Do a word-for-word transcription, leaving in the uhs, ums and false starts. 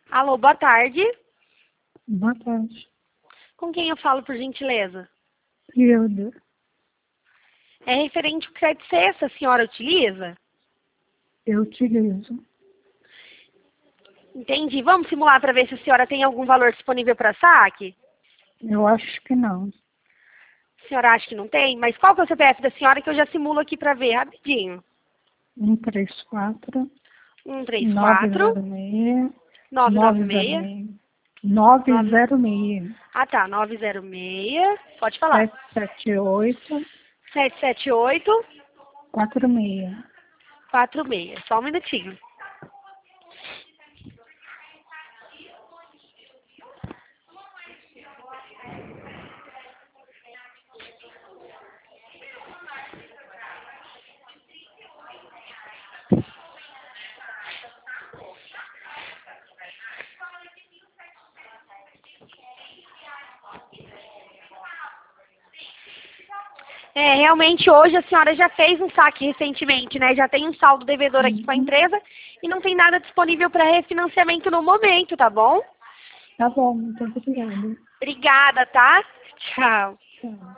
Alô, boa tarde. Boa tarde. Com quem eu falo, por gentileza? Hilda. É referente ao crédito sexta, a senhora utiliza? Eu utilizo. Entendi. Vamos simular para ver se a senhora tem algum valor disponível para saque? Eu acho que não. A senhora acha que não tem? Mas qual que é o C P F da senhora que eu já simulo aqui para ver rapidinho? um três quatro, um três nove quatro, zero seis, nove nove nove zero seis, seis, nove nove... zero seis, Ah, tá. nove zero seis. Pode falar. sete sete oito, sete sete oito, quatro seis. quatro seis. Só um minutinho. É, realmente hoje a senhora já fez um saque recentemente, né? Já tem um saldo devedor aqui com a Uhum. empresa e não tem nada disponível para refinanciamento no momento, tá bom? Tá bom, muito obrigada. Obrigada, tá? Tchau. Tchau.